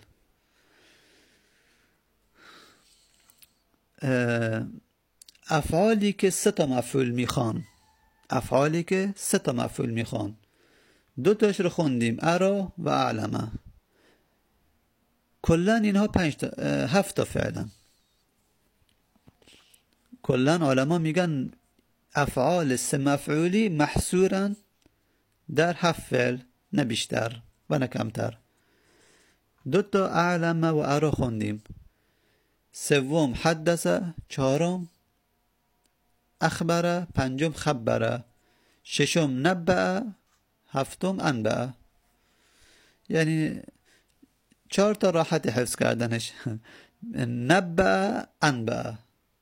Speaker 1: افعالی که سه تا مفعول میخوان، افعالی که سه تا مفعول میخوان، دو تاش رو خوندیم، ارا و اعلمه. کلن اینها 7 تا فعلن. کلن علما میگن افعال سه مفعولی محصورن در 7 فعل، نه بیشتر و نه کمتر. 2 تا اعلمه و ارا خوندیم، سوم حدثه، چهارم اخبره، پنجم خبره، ششم نبعه، هفتم انبعه. یعنی 4 تا راحت حفظ کردنش. نبأ انبأ،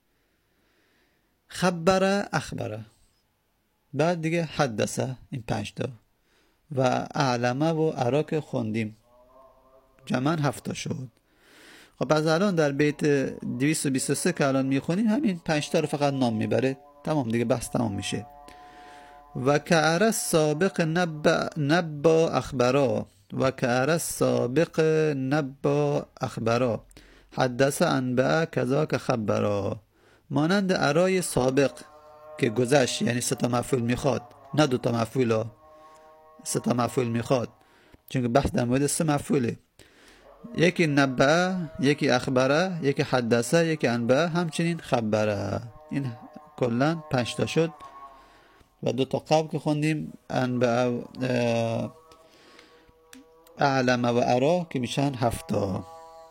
Speaker 1: خبر اخبره، بعد دیگه حدثه. این 5 تا و اعلمه و ارا که خوندیم جمعاً 7 تا شد. خب از الان در بیت 223 که الان میخونیم همین 5 تا رو فقط نام میبره، تمام دیگه بحث تمام میشه. و کعر السابق نبا اخبرا، و کعر السابق نبا اخبرا، حدث انبأ کذاک خبرا. مانند ارای سابق که گذشت، یعنی 3 تا مفعول میخواد، نه 2 تا مفعول، 3 تا مفعول میخواد، چون بحث در مورد 3 مفعوله. یکی نبأ، یکی اخبره، یکی حدثه، یکی انبأ، همچنین خبره. این کلا 5 تا شد. و 2 تا قبل که خوندیم انبأ، اعلم و ارا که میشن 7 تا.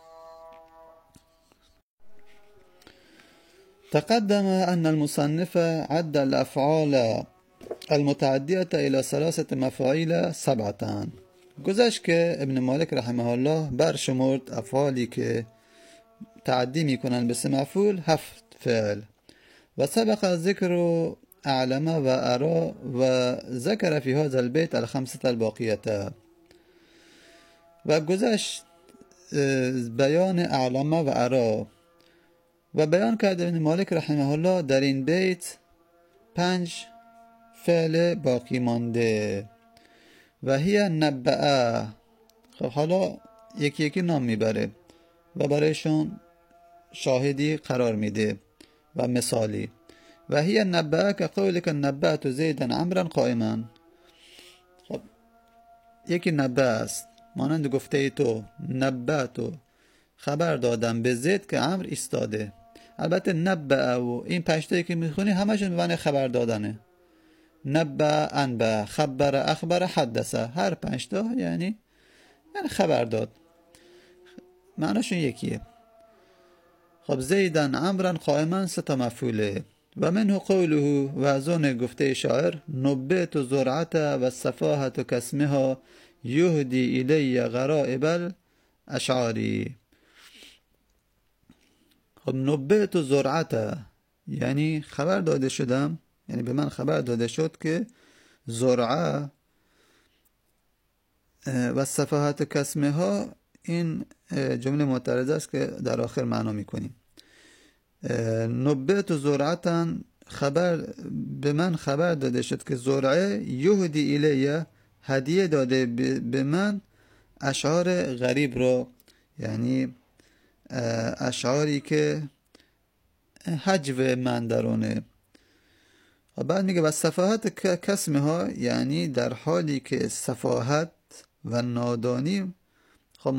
Speaker 1: تقدم أن المصنف عد الأفعال المتعدية إلى 3 مفاعيل 7. گذشت که ابن مالک رحمه الله برشمرد افعالی که تعدی میکنن به 3 مفعول 7 فعل. و سبق ذکر اعلم و ارا و ذکر فی هذا البيت الخمسة الباقیه. و گذشت بیان اعلم و ارا و بیان کرد ابن مالک رحمه الله در این بیت 5 فعل باقی مانده. و هی نبأ. خب حالا یکی یکی نام میبره و برایشون شاهدی قرار میده و مثالی. و هی نبأ که قولک نبأت زیدا عمرا قائما. خب یکی نبأ است، مانند گفته ای تو نبأت، خبر دادم به زید که عمر ایستاده. البته نبأ و این 5 تایی که میخونی همشون به معنی خبر دادنه. نبأ، انبأ، خبر، اخبر، حدثه، هر 5 تا یعنی خبر داد، معناشون یکیه. خب زیدن عمرا قائما 3 تا مفعوله. و منه قوله، و از اون گفته شاعر نبئت زرعت و السفاهة کاسمها یهدی الی غرائب الاشعاری. خب نبئت زرعت یعنی خبر داده شدم، یعنی به من خبر داده شد که زرعه و صفحات کسمه ها، این جمله معترضه است که در آخر معنا میکنیم. نبئت زرعتن، خبر به من خبر داده شد که زرعه یهدی الیه، هدیه داده به من اشعار غریب رو، یعنی اشعاری که حجو من درونه. و بعد میگه و صفاحت کسمه ها، یعنی در حالی که صفاحت و نادانی خب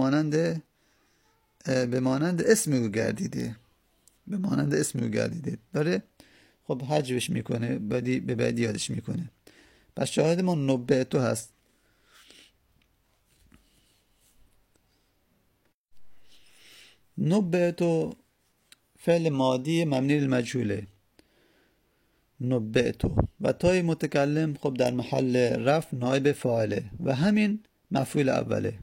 Speaker 1: به مانند اسم او گردیده، به مانند اسم او گردیده داره. خب حجوش میکنه، به بعدی یادش میکنه. پس شاهد ما نبئتو هست. نبئتو فعل ماضی مبنی للمجهوله، نبئتو، و تای متکلم خب در محل رفع نایب فاعله و همین مفعول اوله.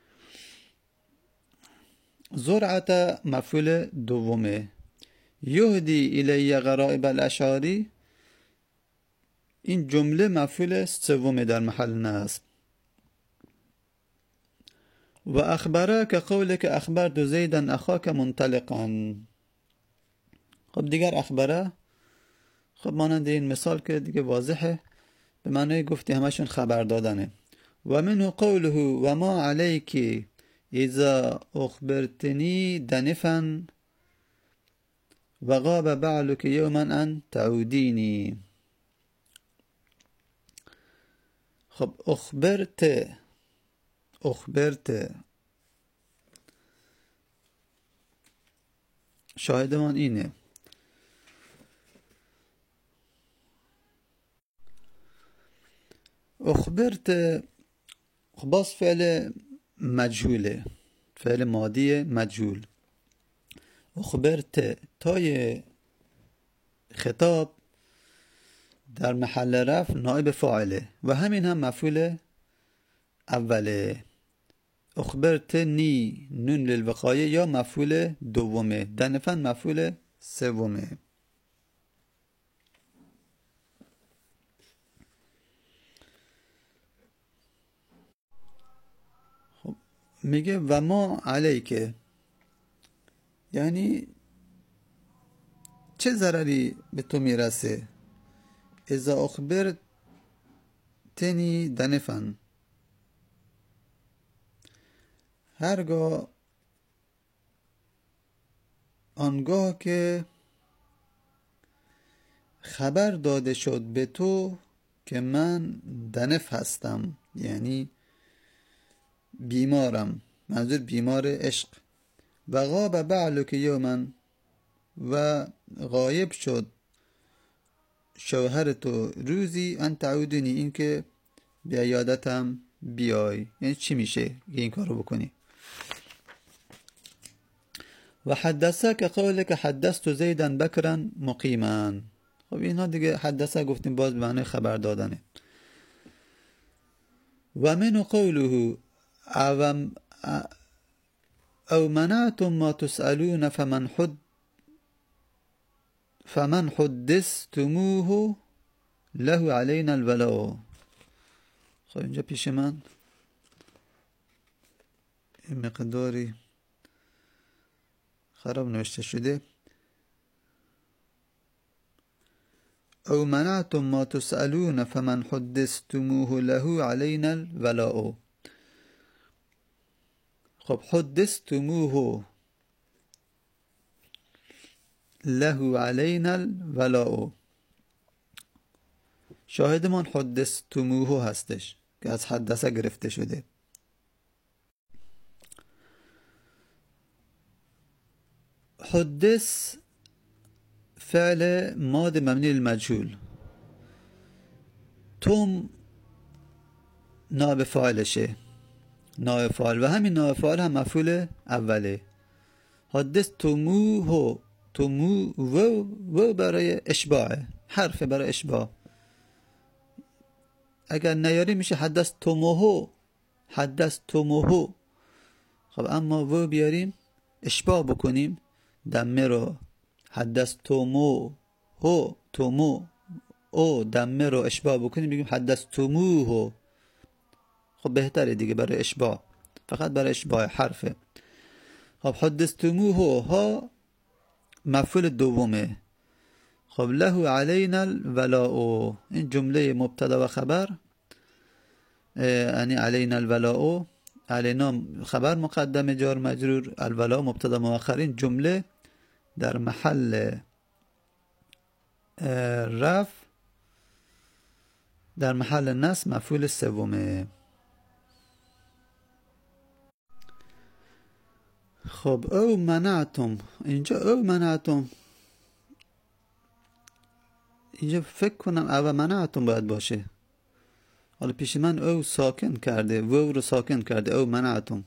Speaker 1: زرعت مفعول دومه. یهدی الی غرائب الاشعاری، این جمله مفعول سومه در محل نصب. و اخبره که قوله که اخبرت زیدا اخاک منطلقا. خب دیگر اخبره خب مانند این مثال که دیگه واضحه، به معنی گفتی همشون خبر دادنه. و منه قوله و ما علیک اذا اخبرتنی دنفا و غاب بعلک یوما ان تعودینی. خب اخبرت شاهدمان اینه. اخبرت باز فعل مجهوله، فعل ماضی مجهول. اخبرت تای خطاب در محل رفع نائب فاعله و همین هم مفعول اوله. اخبرتنی نون للوقایه یا مفعول دومه، دنفن مفعول سومه. خب میگه و ما علیکه، یعنی چه ضرری به تو میرسه؟ اذا اخبرتنی دنفن، هرگاه آنگاه که خبر داده شد به تو که من دنف هستم، یعنی بیمارم، منظور بیمار عشق. و غاب بعلک یومن، و غایب شد شوهر تو روزی، ان تعودنی، این که به عیادتم بیای. یعنی چی میشه که این کارو بکنی؟ و حدثه که قولک حدثت زیدا بکرا مقیما. خب اینها دیگه حدثه گفتیم باز به معنی خبر دادنه. و من قوله او منعتم ما تسألون فمن حدثتموه له علينا الولاء. خب اینجا پیش من این مقداری خراب نوشته شده. او منعتم ما تسألون فمن حدثتموه له علينا الولاء. خب حدثتموه له علينا الولاء، شاهدمان حدثتموه هستش که از حدثه گرفته شده. حدث فعل ماضی مبنی للمجهول، تم نائب فاعلشه، نائب فاعل، و همین نائب فاعل هم مفعول اوله. حدثتموه، تمو و برای اشباع، حرف برای اشباع. اگر نیاری میشه حدثتموه، حدثتموه. خب اما و بیاریم اشباع بکنیم دمه رو، حدثتموه تمو او دمه رو اشباع بکنیم بگیم حدثتموه. خب بهتره دیگه برای اشباع، فقط برای اشباع حرفه. خب حدثتموه ها مفعول دومه. خب له علینا الولاء، این جمله مبتدا و خبر، یعنی علینا الولاء، علینا خبر مقدم جار مجرور، الولاء مبتدا مؤخر. این جمله در محل رفع، در محل نصب مفعول سومه. خب او منعتم، اینجا او منعتم، اینجا فکر کنم او منعتم باید باشه. حالا پیش من او ساکن کرده، و رو ساکن کرده، او منعتم.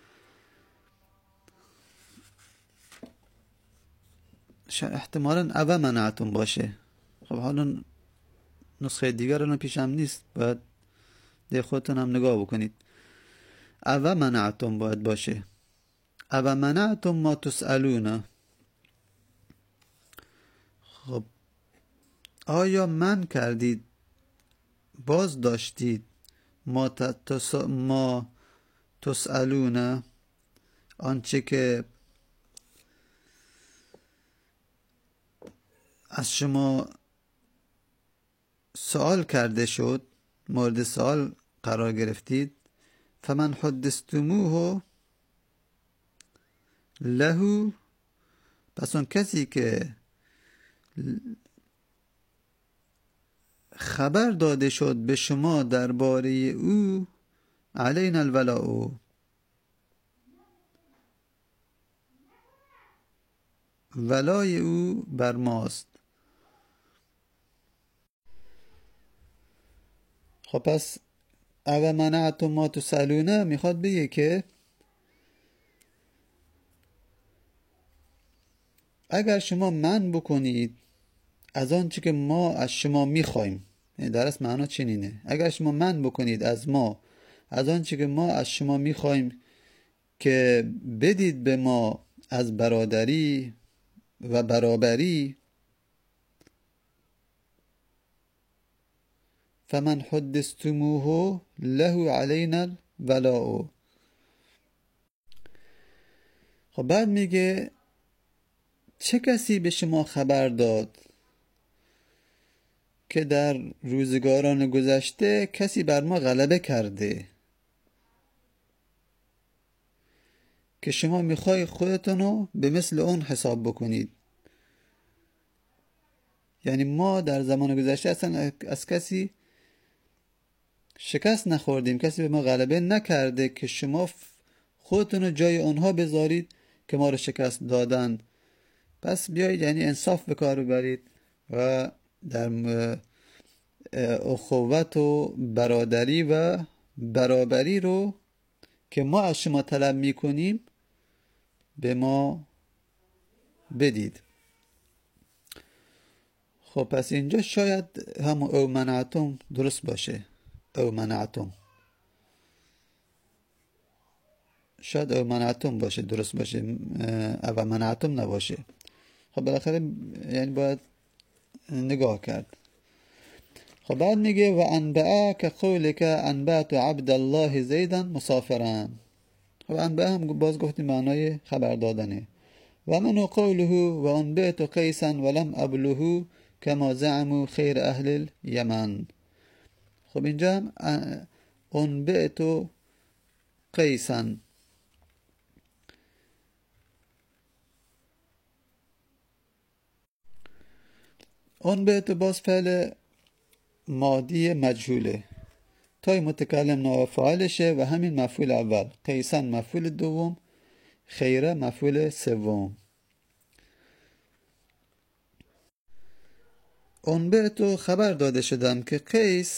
Speaker 1: احتمالا او منعتم باشه. خب حالا نسخه دیگر الان پیشم نیست، باید ده خودتون هم نگاه بکنید. او منعتم باید باشه. او منعتم ما تسألون. خب آیا من کردید، باز داشتید، ما تسألون، آنچه که از شما سوال کرده شد، مورد سوال قرار گرفتید. فمن حدثتموه له، پس اون کسی که خبر داده شد به شما درباره او، علینا الولاء، ولای او بر ماست. خب پس او منعتم ما تسألونه میخواد بگه که اگر شما من بکنید از آنچه که ما از شما میخوایم، یعنی در اصل معنا چنینه، اگر شما من بکنید از ما، از آنچه که ما از شما میخوایم که بدید به ما از برادری و برابری، فمن حدثتموه له علینا الولاء. خب بعد میگه چه کسی به شما خبر داد که در روزگاران گذشته کسی بر ما غلبه کرده که شما میخوای خودتونو به مثل اون حساب بکنید. یعنی ما در زمان گذشته اصلا از کسی شکست نخوردیم، کسی به ما غلبه نکرده که شما خودتونو جای اونها بذارید که ما رو شکست دادن. پس بیایید یعنی انصاف به کار ببرید و در اخوت و برادری و برابری رو که ما از شما طلب میکنیم به ما بدید. خب پس اینجا شاید هم او منعتم درست باشه، او منعتم، شاید او منعتم باشه درست باشه، او منعتم نباشه. خب بالاخره یعنی باید نگاه کرد. خب بعد میگه و انبعا که قولک انبعت عبد الله زیدا مسافرا. خب انبعا هم باز گفتیم معنای خبر دادنه. و منو قوله و انبعت قیسا ولم ابله کما زعموا خیر اهل الیمن. خب اینجا هم انبعت قیسا، انبعت باز فعل ماضی مجهوله، تای متکلم نائب فاعلشه و همین مفعول اول، قیسن مفعول دوم، خیره مفعول سوم. انبعتو خبر داده شدم که قیس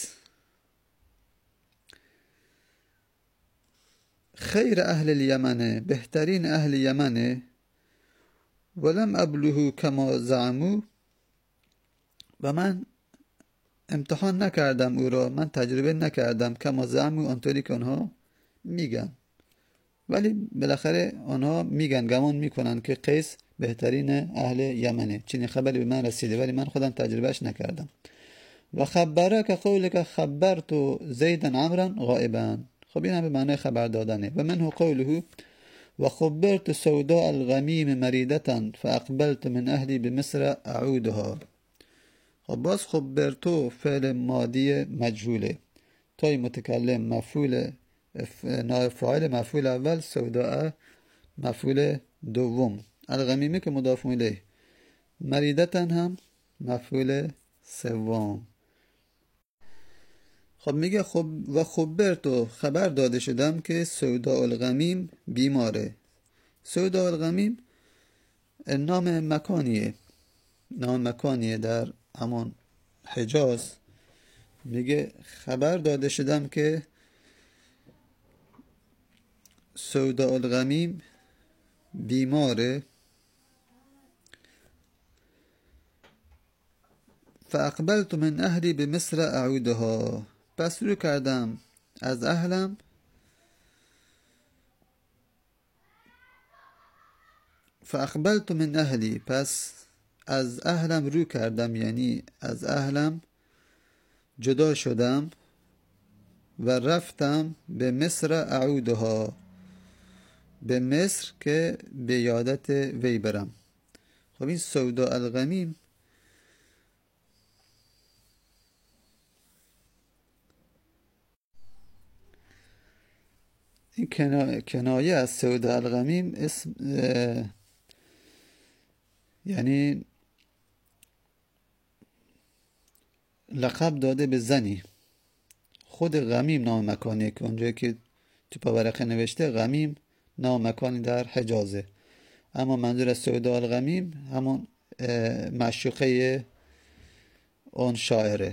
Speaker 1: خیر اهل الیمنه، بهترین اهل یمنه، ولم ابلوه کما زعمو، و من امتحان نکردم او را، من تجربه نکردم کما زعمو آنطوری که آنها میگن. ولی بالاخره آنها میگن، گمان میکنن که قیس بهترین اهل یمنه، چنین خبری به من رسیده ولی من خودم تجربهش نکردم. و خبره که قولک خبرت زیدا عمرا غائبا. خب این هم به معنی خبر دادنه. و منه قوله و خبرت سوداء الغمیم مریدتا فاقبلت من اهلی بمصر اعودها. خب باز خبرتو فعل ماضی مجهوله، تای متکلم مفعول نائب فاعل مفعول اول، سوداء مفعول دوم، الغمیمه که مضاف الیه، مریدتا هم مفعول سوم. خب میگه خب و خبرتو خبر داده شدم که سوداء الغمیم بیماره. سوداء الغمیم نام مکانیه، نام مکانیه در همون حجاز. میگه خبر داده شدم که سوداء الغمیم بیماره، فاقبلت من اهلی به مصر اعودها. پس رو کردم از اهلم فاقبلت من اهلی، پس از اهلم رو کردم، یعنی از اهلم جدا شدم و رفتم به مصر اعودها، به مصر که به یادت وی برم. خب این سوداء الغمیم این کنایه از سوداء الغمیم اسم یعنی لقب داده به زنی. خود غمیم نام مکانیه که اونجایی که تو پاورقه نوشته غمیم نام مکانی در حجازه، اما منظور از سوداء الغمیم همون معشوقه اون شاعره.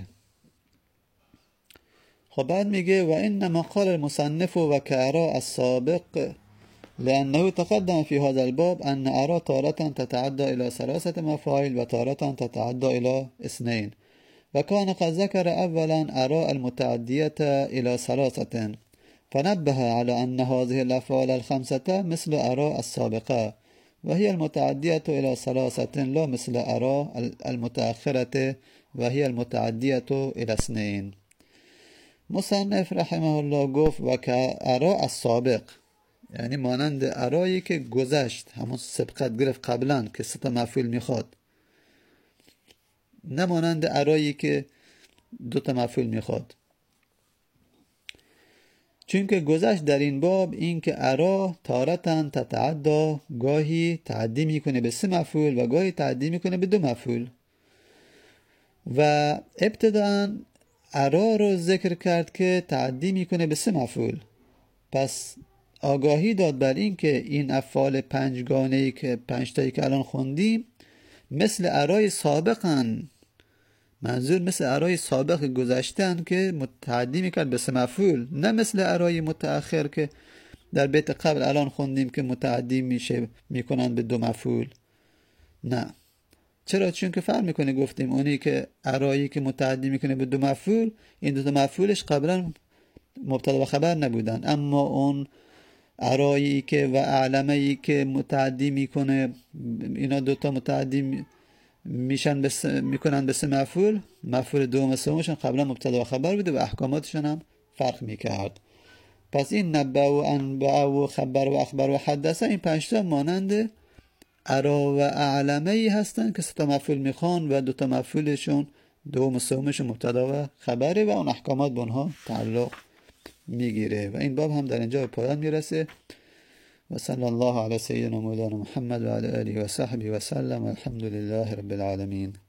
Speaker 1: خب بعد میگه و انما قال المصنف و كأراء السابق لأنه تقدم في هذا الباب أن أرى تارة تتعدى إلى 3 مفاعيل وتارة تتعدى إلى 2، وكان قد ذكر أولا أراء المتعدية إلى 3، فنبه على أن هذه الأفعال الخمسة مثل أرى السابقة، وهي المتعدية إلى ثلاثة، لا مثل أرى المتأخرة وهي المتعدية إلى اثنين. مصنف رحمه الله گفت و که ارا السابق، یعنی مانند ارایی که گذشت، همون سبقت گرفت قبلا که 3 مفعول میخواد، نه مانند ارایی که 2 مفعول میخواد. چون که گذشت در این باب این که ارا تارتن تتعدا، گاهی تعدی میکنه به 3 مفعول و گاهی تعدی میکنه به 2 مفعول. و ابتداً ارا رو ذکر کرد که تعدی میکنه به 3 مفعول، پس آگاهی داد بر این که این افعال 5 گانه‌ای که 5 تایی که الان خوندیم مثل ارای سابقن. منظور مثل ارای سابق گذشتن که تعدی میکرد به 3 مفعول، نه مثل ارای متأخر که در بیت قبل الان خوندیم که متعدی میکنن به 2 مفعول. نه. چرا؟ چون که فرق میکنه، گفتیم اونی که ارایی که متعدی میکنه به 2 مفعول، این 2 مفعولش قبلا مبتدا و خبر نبودن، اما اون ارایی که و اعلمه‌ای که متعدی میکنه، اینا 2 متعدی میشن میکنن به 3 مفعول، مفعول دوم و سومشون قبلا مبتدا و خبر بوده و احکاماتشون هم فرق میکرد. پس این نبأ و انبأ و خبر و اخبر و حدثه، این 5 تا مانند ارا و اعلمه‌ای هستن که 3 مفعول میخوان و 2 مفعولشون دوم و سومشون مبتدا و خبره و اون احکامات به اونها تعلق میگیره. و این باب هم در اینجا به پایان میرسه. و صلی الله علی سیدنا مولانا محمد و علی آله و صحبه و سلم. الحمد لله رب العالمین.